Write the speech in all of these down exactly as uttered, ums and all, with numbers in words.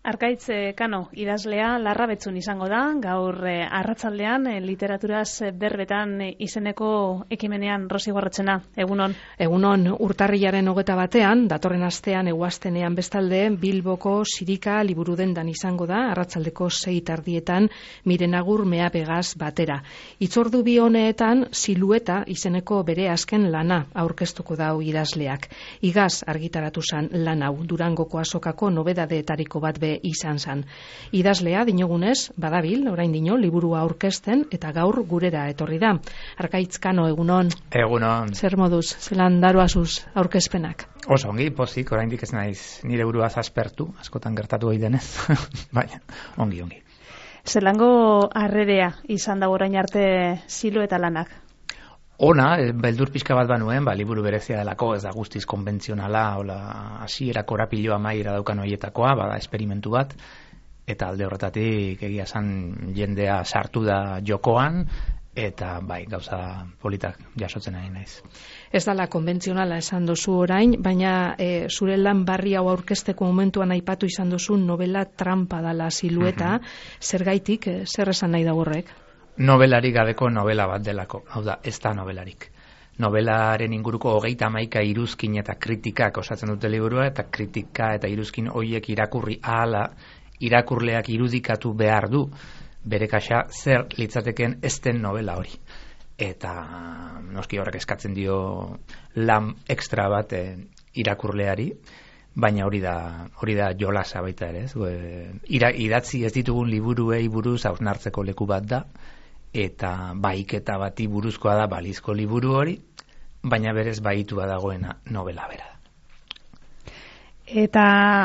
Arkaitz Kano idazlea Larrabetzun izango da, gaur eh, arratsaldean eh, literaturaz berbetan eh, izeneko ekimenean Rosi Gorretxena, egunon. Egunon, urtarrilaren hogeta batean, datorren astean eguaztenean bestalde, Bilboko Sirika liburudendan izango da, arratsaldeko sei tardietan, Miren Agur Meapegaz batera. Itzordu bi honeetan, Silueta izeneko bere azken lana aurkeztuko dau idazleak. Igaz argitaratu zan lan hau, Durangoko azokako nobedadeetariko bat be izan zan. Idazlea dinogunez, badabil, orain dino, liburua aurkezten eta gaur gurera etorri da. Arkaitz Kano, egunon. Egunon. Zer moduz, zelan daroazuz aurkezpenak? Oso ongi, pozik, oraindik ez naiz nire buruaz aspertu, askotan gertatu gai denez, baina ongi, ongi. Zelango harrerea izan da orain arte Silueta lanak? Ona, beldur pixka bat banuen, ba, liburu berezia delako, ez da guztiz konbentzionala, hola, hasiera korapiloa maira daukan horietakoa, bada esperimentu bat, eta alde horretatik egia esan jendea sartu da jokoan, eta bai, gauza politak jasotzen ari naiz. Ez dala konbentzionala esan dozu orain, baina e, zure lan barri hau aurkezteko momentuan aipatu izan dozu novela trampa dala Silueta, mm-hmm. Zergaitik, e, zer esan nahi da horrek? Nobelarik gabeko novela bat delako, hau da, ez da nobelarik. Novelaren inguruko hogeita hamaika iruzkin eta kritikak osatzen dute liburua, eta kritika eta iruzkin horiek irakurri ahala, irakurleak irudikatu behar du, bere kaxa zer litzateken ez den novela hori. Eta noski horrek eskatzen dio lan extra bat eh, irakurleari, baina hori da hori da jolasa baita ere, ez? Ira, idatzi ez ditugun liburuei buruz hausnartzeko leku bat da, eta baiketa bati buruzkoa da balizko liburu hori, baina berez baitua dagoena novela bera da. Eta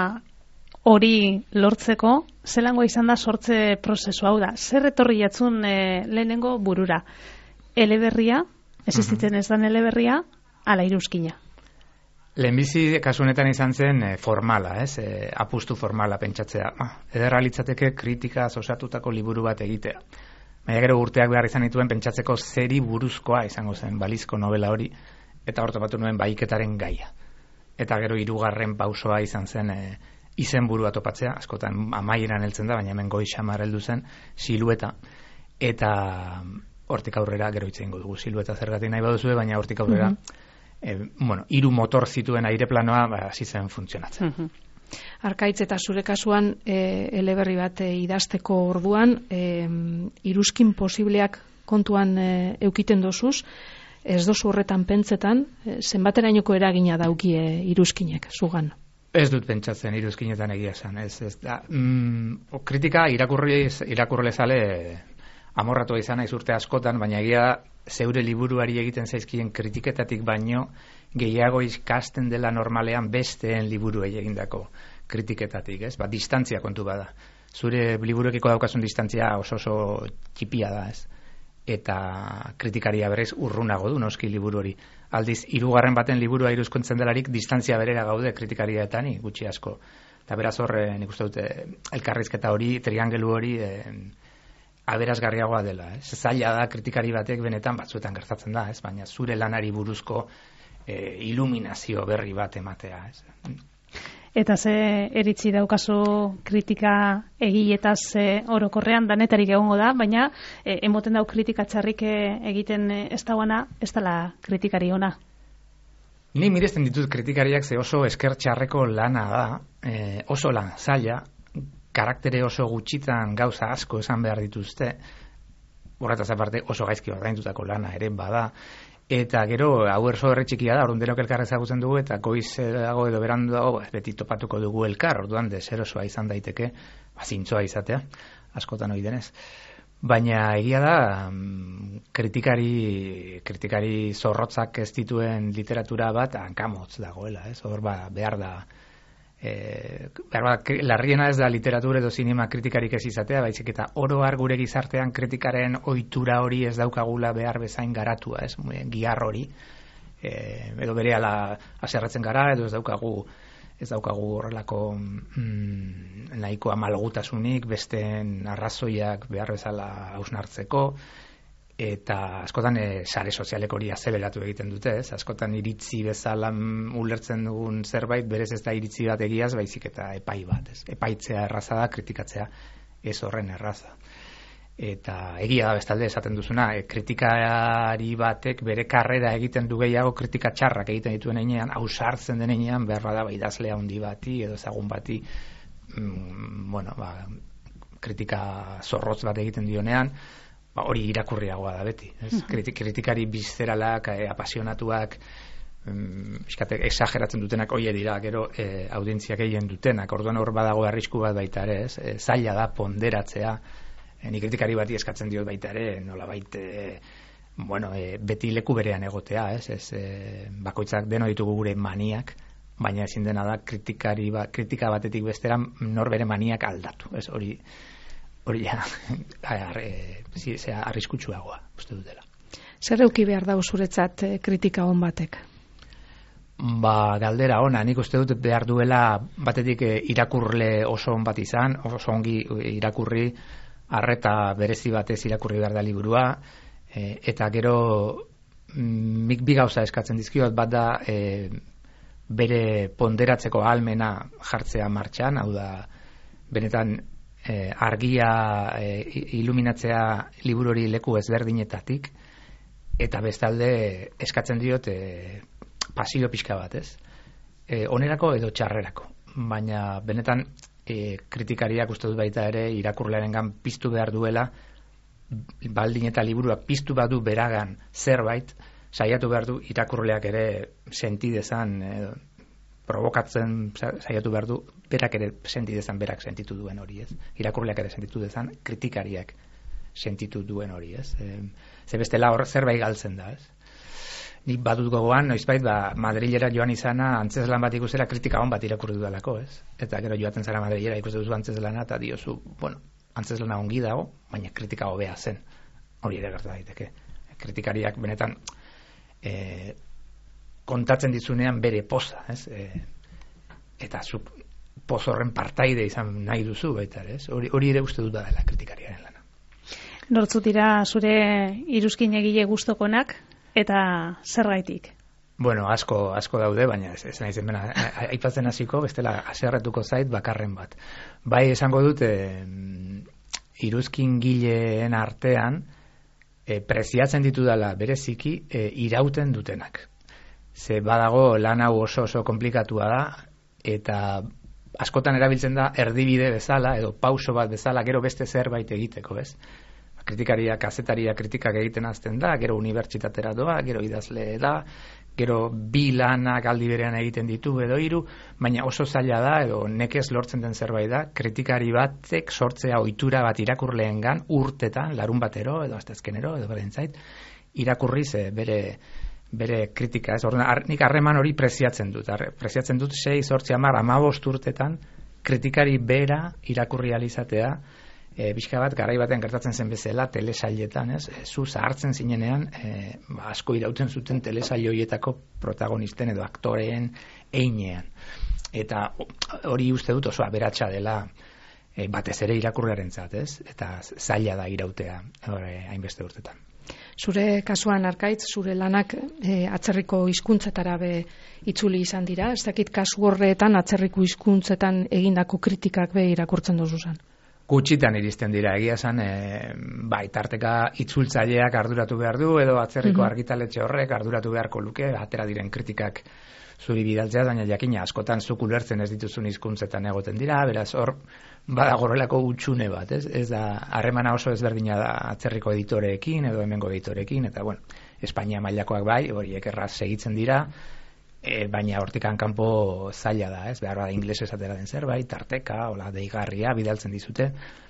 hori lortzeko, zelango izan da sortze prozesu hau da? Zer etorri jatzun e, lehenengo burura? Eleberria, existitzen ez dan eleberria, ala iruzkina? Lehenbizi kasu honetan izan zen e, formala, ez? E, apustu formala pentsatzea. Ah, ederra litzateke kritikaz osatutako liburu bat egitea. Baina gero urteak behar izan dituen pentsatzeko zeri buruzkoa izango zen balizko novela hori, eta hor topatu nuen baiketaren gaia. Eta gero hirugarren pausoa izan zen e, izenburua topatzea, askotan amaieran heltzen da, baina hemen goi xamar heldu zen, Silueta. Eta hortik aurrera gero hitz egingo dugu Silueta zergatik nahi baduzue, baina hortik aurrera mm-hmm. e, bueno, hiru motor zituen aireplanoa ba, hasi zen funtzionatzen. Mm-hmm. Arkaitz, eta zure kasuan e, eleberri bat e, idazteko orduan e, iruzkin posibleak kontuan e, eukiten dozuz, ez dozu horretan pentsetan, e, zenbaterainoko eragina dauki e, iruzkinek, zugan? Ez dut pentsatzen iruzkinetan egia esan, ez, ez da. Mm, kritika irakurri irakurlezale amorratua izan naiz urte askotan, baina egia zeure liburuari egiten zaizkien kritiketatik baino gehiago ikasten dela normalean besteen liburuei egindako kritiketatik, ez? Ba, distantzia kontu bada. Zure liburuekiko daukazun distantzia oso oso txipia da, ez? Eta kritikaria berez urrunago du noski liburu hori. Aldiz, hirugarren baten liburua iruzkontzen delarik distantzia berera gaude kritikarietani, gutxi asko. Eta beraz horre, nik uste dute, elkarrizketa hori, triangelu hori, eh, aberazgarriagoa dela, ez? Zaila da kritikari batek benetan batzuetan gertatzen da, ez? Baina zure lanari buruzko e, iluminazio berri bat ematea, ez? Eta ze eritzi daukazu kritika egiletaz e, orokorrean danetarik egongo da, baina e, emoten dau kritika txarrik e, egiten e, ez dauana, ez dela kritikari ona. Ni miresten ditut kritikariak ze oso esker txarreko lana da, e, oso lan zaila, karaktere oso gutxitan gauza asko esan behar dituzte, horretaz aparte oso gaizki ordaindutako lana ere bada, eta gero hau erso erre txikia da, orduan denok elkar ezagutzen dugu, eta goiz dago edo berandu dago, beti topatuko dugu elkar, orduan deserosoa izan daiteke, zintzoa izatea, askotan ohi denez. Baina egia da, kritikari, kritikari zorrotzak ez dituen literatura bat hankamotz dagoela, ez? Hor ba, behar da, E, behar, larriena ez da literatura edo zinema kritikarik ez izatea, baizik eta oro har gure gizartean kritikaren ohitura hori ez daukagula behar bezain garatua, ez, gihar hori, e, edo berehala haserretzen gara, edo ez daukagu ez daukagu horrelako mm, nahiko amalgutasunik, besteen arrazoiak behar bezala hausnartzeko, eta askotan e, sare sozialek hori azeleratu egiten dute, ez? Askotan iritzi bezala ulertzen dugun zerbait, berez ez da iritzi bat egiaz, baizik eta epai bat, ez? Epaitzea erraza da, kritikatzea ez horren erraza. Eta egia da bestalde esaten duzuna, e, kritikari batek bere karrera egiten du gehiago kritika txarrak egiten dituen heinean, ausartzen den heinean, behar bada idazle handi bati edo ezagun bati, mm, bueno, ba, kritika zorrotz bat egiten dionean, ba, hori irakurriagoa da beti. Ez? Kritik, kritikari bizeralak, eh, apasionatuak, um, iskate, exageratzen dutenak hoie dira, gero eh, audientziak egin dutenak, orduan hor badago arrisku bat baita ere, ez? E, zaila da ponderatzea, e, ni kritikari bati eskatzen diot baita ere, nola baita, e, bueno, e, beti leku berean egotea, ez? Ez e, bakoitzak deno ditugu gure maniak, baina ezin dena da kritikari ba, kritika batetik bestera nor bere maniak aldatu, ez? Hori hori ja, arriskutsuagoa, uste dutela. Zer euki behar dau zuretzat eh, kritika on batek? Ba, galdera ona, nik uste dut behar duela batetik eh, irakurle oso on bat izan, oso ongi irakurri, arreta berezi batez irakurri behar da liburua, eh, eta gero mm, bi gauza eskatzen dizkiot, bat da eh, bere ponderatzeko ahalmena jartzea martxan, hau da, benetan Eh, argia eh, iluminatzea liburu hori leku ezberdinetatik, eta bestalde eskatzen diot eh, pasio pixka bat, ez? Eh, onerako edo txarrerako, baina benetan eh, kritikariak uste dut baita ere irakurlearengan piztu behar duela, baldin eta liburuak piztu badu beragan zerbait, saiatu behar du irakurleak ere senti dezan, eh, provokatzen saiatu behar du, berak ere senti dezan, berak sentitu duen hori, ez? Irakurleak ere sentitu dezan, kritikariak sentitu duen hori, ez? E, ze bestela hor zerbait galtzen da, ez? Nik badut gogoan, noizbait, ba, Madrilera joan izana, antzeslan bat ikusera kritika on bat irakurri dudalako, ez? Eta gero joaten zara Madrilera ikusten duzu antzeslana, eta diozu, bueno, antzeslana ongi dago, baina kritika hobea zen. Hori ere gerta daiteke. Kritikariak benetan eh, kontatzen dizunean bere poza, ez? E, eta zu poz horren partaide izan nahi duzu baita, ez? Hori, hori ere uste dut da dela kritikariaren lana. Nortzu dira zure iruzkin egile gustokonak eta zergaitik? Bueno, asko asko daude, baina ez, ez naiz hemen aipatzen hasiko, bestela haserretuko zait bakarren bat. Bai esango dut e, iruzkin gileen artean e, preziatzen ditudala bereziki e, irauten dutenak. Ze badago lan hau oso oso komplikatua da, eta askotan erabiltzen da erdibide bezala, edo pauso bat bezala, gero beste zerbait egiteko, ez? Kritikaria, kazetaria kritikak egiten azten da, gero unibertsitatera doa, gero idazle da, gero bi lanak aldi berean egiten ditu edo hiru, baina oso zaila da, edo nekez lortzen den zerbait da, kritikari batek sortzea ohitura bat irakurleengan urtetan, larun batero, edo asteazkenero, edo berentzait, irakurriz bere bere kritika, ez? Orduan, ar, nik harreman hori preziatzen dut. Arre, preziatzen dut sei, zortzi, hamar, hamabost urtetan kritikari bera irakurri alizatea, e, bizka bat, garai batean gertatzen zen bezala, telesailetan, ez? E, zu zahartzen zinenean, e, ba, asko irauten zuten telesaile horietako protagonisten edo aktoreen einean. Eta hori uste dut oso aberatsa dela e, batez ere irakurriarentzat, ez? Eta zaila da irautea hori hainbeste urtetan. Zure kasuan Arkaitz, zure lanak e, atzerriko hizkuntzetara be itzuli izan dira, ez dakit kasu horretan atzerriko hizkuntzetan egindako kritikak be irakurtzen duzu zan? Gutxitan iristen dira, egia esan, e, bai, tarteka itzultzaileak arduratu behar du, edo atzerriko mm-hmm. argitaletxe horrek arduratu beharko luke, atera diren kritikak zuri bidaltzea, baina jakina askotan zuk ulertzen ez dituzun hizkuntzetan egoten dira, beraz hor badagorrelako utxune bat, ez? Ez da, harremana oso ezberdina da atzerriko editoreekin edo hemengo editoreekin, eta bueno, Espainia mailakoak bai, horiek erraz segitzen dira, e, baina hortikan kanpo zaila da, ez? Behar da inglesez atera den zerbait, tarteka, hola, deigarria bidaltzen dizute,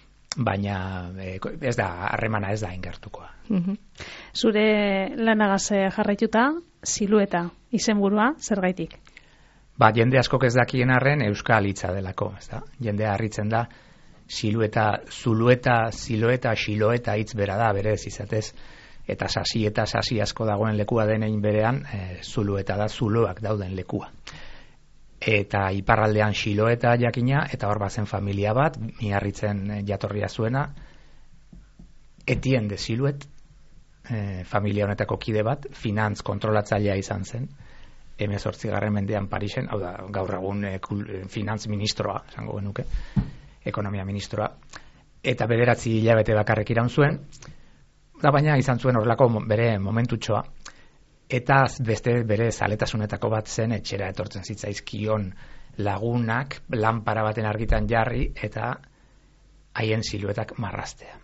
baina e, ez da, harremana ez da ingertukoa. Mm-hmm. Zure lanagaz jarraituta, silueta izenburua zergaitik? Ba, jende askok ez dakien arren euskal hitza delako, ez da? Jendea harritzen da silueta, zulueta, silueta, xiloeta hitz bera da, berez izatez, eta sasi eta sasi asko dagoen lekua denein berean, e, zulueta da, zuloak dauden lekua. Eta iparraldean xiloeta jakina, eta hor bazen familia bat, miarritzen jatorria zuena, Etienne de Siluet, e, familia honetako kide bat, finantz kontrolatzailea izan zen, hemezortzigarren mendean Parisen, hau da, gaur egun e, finantz ministroa, esango genuke, ekonomia ministroa, eta bederatzi hilabete bakarrek iraun zuen, da baina izan zuen horrelako bere momentutxoa, eta beste bere zaletasunetako bat zen etxera etortzen zitzaizkion lagunak lanpara baten argitan jarri eta haien siluetak marraztea.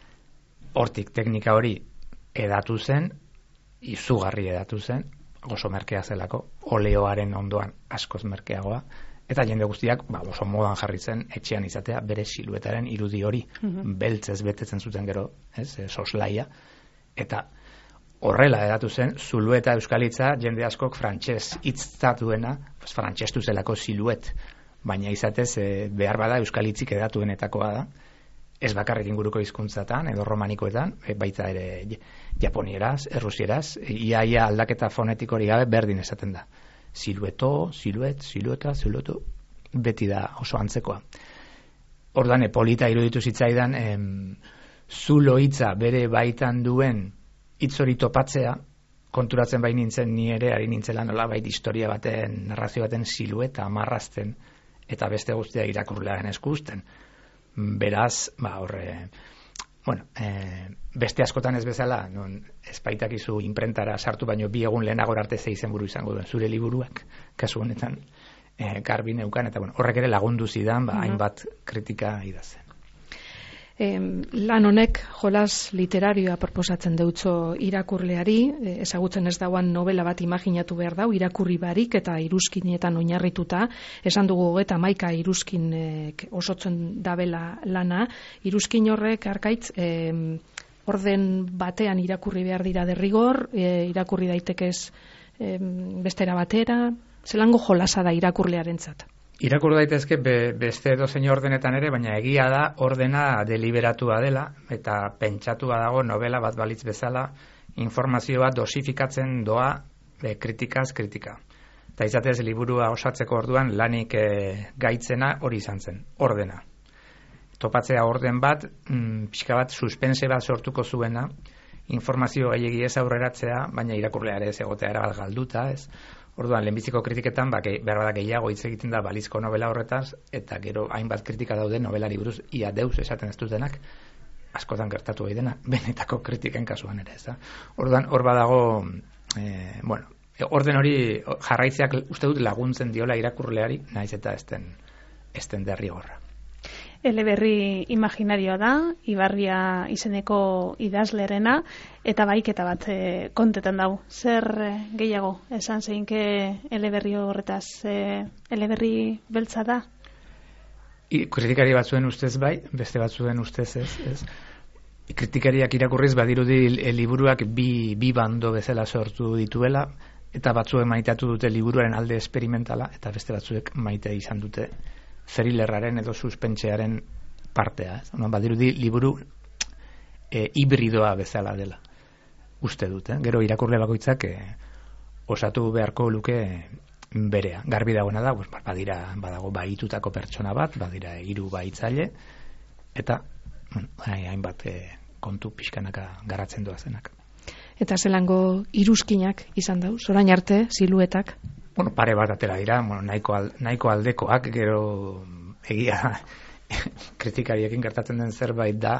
Hortik teknika hori edatu zen, izugarri edatu zen, oso merkea zelako, oleoaren ondoan askoz merkeagoa, eta jende guztiak ba, oso modan jarri zen etxean izatea bere siluetaren irudi hori, mm-hmm. beltzez betetzen zuten gero, ez, soslaia, eta horrela edatu zen, zulueta euskalitza jende askok frantses hitztatuena, pues frantsestu zelako siluet, baina izatez e, behar bada euskalitzik edatuenetakoa da, ez bakarrik inguruko hizkuntzatan edo romanikoetan, e, baita ere japonieraz, errusieraz, ia ia aldaketa fonetik hori gabe berdin esaten da. Silueto, siluet, silueta, silueto, beti da oso antzekoa. Orduan, e, polita iruditu zitzaidan, em, zulo hitza bere baitan duen hitz hori topatzea, konturatzen bai nintzen ni ere, ari nintzela nolabait historia baten, narrazio baten silueta amarrazten, eta beste guztia irakurlearen eskusten. Beraz, ba, horre, bueno, e, beste askotan ez bezala, non espaitakizu imprentara sartu baino bi egun lehenagor arte ze izenburu izango duen zure liburuak, kasu honetan, e, garbi neukan, eta bueno, horrek ere lagundu zidan, ba, hainbat kritika idazen. Eh, lan honek jolas literarioa proposatzen deutzo irakurleari, eh, ezagutzen ez dauan novela bat imaginatu behar dau, irakurri barik eta iruzkinetan oinarrituta, esan dugu eta maika iruzkinek osotzen dabela lana, iruzkin horrek arkaitz, eh, orden batean irakurri behar dira derrigor, eh, irakurri daitekez eh, bestera batera, zelango jolasa da irakurlearentzat? Irakur daitezke be, beste edozein ordenetan ere, baina egia da ordena deliberatua dela eta pentsatua dago novela bat balitz bezala informazioa dosifikatzen doa e, kritikaz kritika. Eta izatez liburua osatzeko orduan lanik e, gaitzena hori izan zen, ordena. Topatzea orden bat, mm, pixka bat suspense bat sortuko zuena, informazio gehiegi ez aurreratzea, baina irakurleare ez egotea erabat galduta, ez? Orduan, lehenbiziko kritiketan, ba, behar bada gehiago hitz egiten da balizko novela horretaz, eta gero hainbat kritika daude novelari buruz ia deus esaten ez dutenak, askotan gertatu gai dena, benetako kritiken kasuan ere, ez da. Orduan, hor badago, e, bueno, orden hori jarraitzeak uste dut laguntzen diola irakurleari, naiz eta esten, esten derrigorra. Eleberri imaginarioa da, Ibarria izeneko idazlerena, eta baiketa bat e, kontetan dau. Zer e, gehiago, esan zeinke eleberri horretaz, e, eleberri beltza da? I, kritikari batzuen ustez bai, beste batzuen ustez ez. ez. Kritikariak irakurriz badirudi e, liburuak bi, bi bando bezala sortu dituela, eta batzuek maitatu dute liburuaren alde esperimentala, eta beste batzuek maite izan dute thrillerraren edo suspentsearen partea. Ez? No, badirudi liburu e, hibridoa bezala dela. Uste dut, eh? Gero irakurle bakoitzak e, osatu beharko luke berea. Garbi dagoena da, pues, badira, badago bahitutako pertsona bat, badira hiru bahitzaile, eta bueno, hainbat e, kontu pixkanaka garatzen doazenak. Eta zelango iruzkinak izan dau, orain arte, siluetak? Bueno, pare bat atera dira, bueno, nahiko, al, nahiko aldekoak, gero egia kritikariekin gertatzen den zerbait da,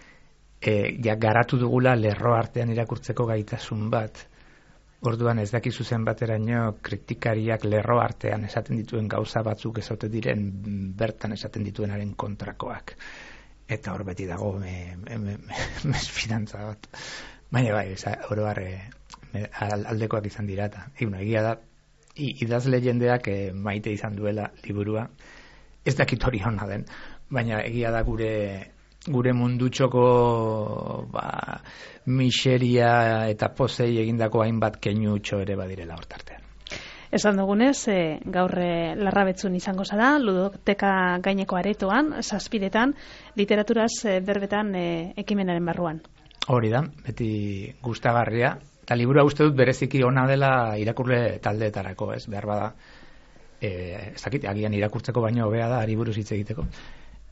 e, ja garatu dugula lerro artean irakurtzeko gaitasun bat. Orduan ez dakizu zen bateraino kritikariak lerro artean esaten dituen gauza batzuk ezote diren bertan esaten dituenaren kontrakoak. Eta hor beti dago mesfidantza bat. Baina bai, oro har aldekoak izan dira eta egia da, idazle jendeak e, maite izan duela liburua, ez dakit hori hona den, baina egia da gure gure mundutxoko ba, miseria eta posei egindako hainbat keinutxo ere badirela hortartean. Esan dugunez, e, gaur e, Larrabetzun izango zara, ludoteka gaineko aretoan, zazpiretan, literaturaz e, berbetan e, ekimenaren barruan. Hori da, beti gustagarria. Eta liburua uste dut bereziki ona dela irakurle taldeetarako, ez? Behar bada, e, ez dakit, agian irakurtzeko baino hobea da, ari buruz hitz egiteko.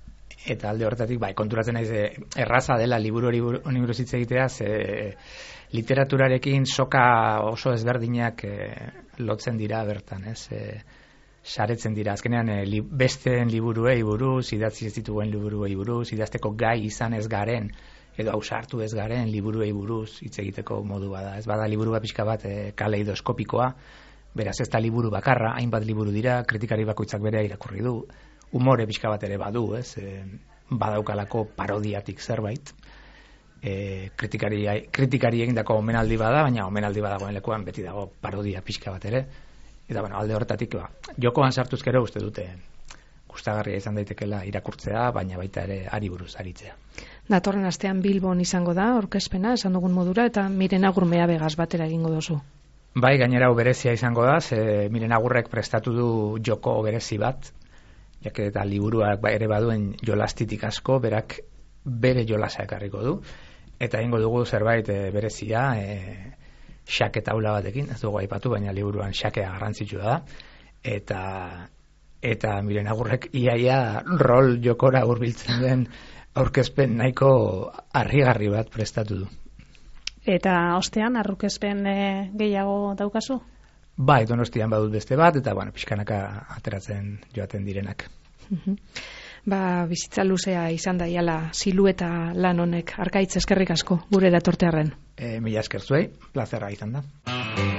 eta alde horretatik, bai, konturatzen naiz erraza dela liburu hori buruz hitz egitea, ze literaturarekin soka oso ezberdinak e, lotzen dira bertan, ez? E, saretzen dira. Azkenean e, li, besteen liburuei buruz, idatzi ez dituen liburuei buruz, idazteko gai izan ez garen, edo ausartu ez garen liburuei buruz hitz egiteko modu bada. Ez bada liburu bat pixka bat e, kaleidoskopikoa, beraz ez da liburu bakarra, hainbat liburu dira, kritikari bakoitzak berea irakurri du, umore pixka bat ere badu, ez? E, badaukalako parodiatik zerbait. E, kritikari, kritikari egindako omenaldi bada, baina omenaldi badagoen lekuan beti dago parodia pixka bat ere. Eta bueno, alde horretatik ba, jokoan sartuzkero uste dute gustagarria izan daitekela irakurtzea, baina baita ere ari buruz aritzea. Datorren astean Bilbon izango da aurkezpena, esan dugun modura, eta Miren Agur Meabegaz batera egingo duzu. Bai, gainera hau berezia izango da, ze Miren Agurrek prestatu du joko berezi bat, jake eta liburuak ere baduen jolastitik asko, berak bere jolasa ekarriko du, eta egingo dugu zerbait e, berezia, e, xake taula batekin, ez dugu aipatu, baina liburuan xakea garrantzitsua da, eta eta Miren Agurrek iaia rol jokora hurbiltzen den aurkezpen nahiko harrigarri bat prestatu du. Eta ostean, aurkezpen e, gehiago daukazu? Bai, Donostian badut beste bat, eta bueno, pixkanaka ateratzen joaten direnak. Ba, bizitza luzea izan da iala silueta lan honek, Arkaitz eskerrik asko gure datortearren. E, mila esker zuei, plazera izan da.